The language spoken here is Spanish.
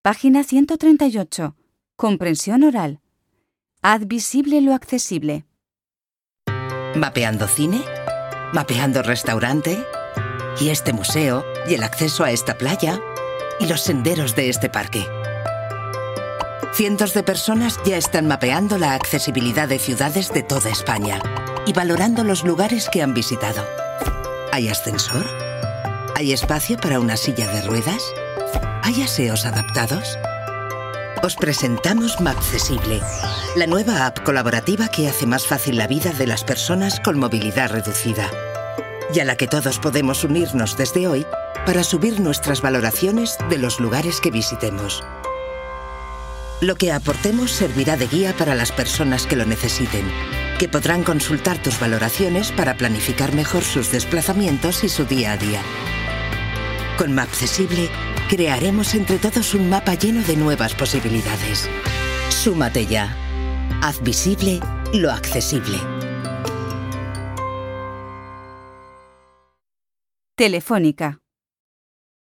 Página 138. Comprensión oral. Haz visible lo accesible. ¿Mapeando cine? ¿Mapeando restaurante? ¿Y este museo? ¿Y el acceso a esta playa? ¿Y los senderos de este parque? Cientos de personas ya están mapeando la accesibilidad de ciudades de toda España y valorando los lugares que han visitado. ¿Hay ascensor? ¿Hay espacio para una silla de ruedas? ¿Hay aseos adaptados? Os presentamos Mapcesible, la nueva app colaborativa que hace más fácil la vida de las personas con movilidad reducida y a la que todos podemos unirnos desde hoy para subir nuestras valoraciones de los lugares que visitemos. Lo que aportemos servirá de guía para las personas que lo necesiten, que podrán consultar tus valoraciones para planificar mejor sus desplazamientos y su día a día. Con Mapcesible crearemos entre todos un mapa lleno de nuevas posibilidades. Súmate ya. Haz visible lo accesible. Telefónica.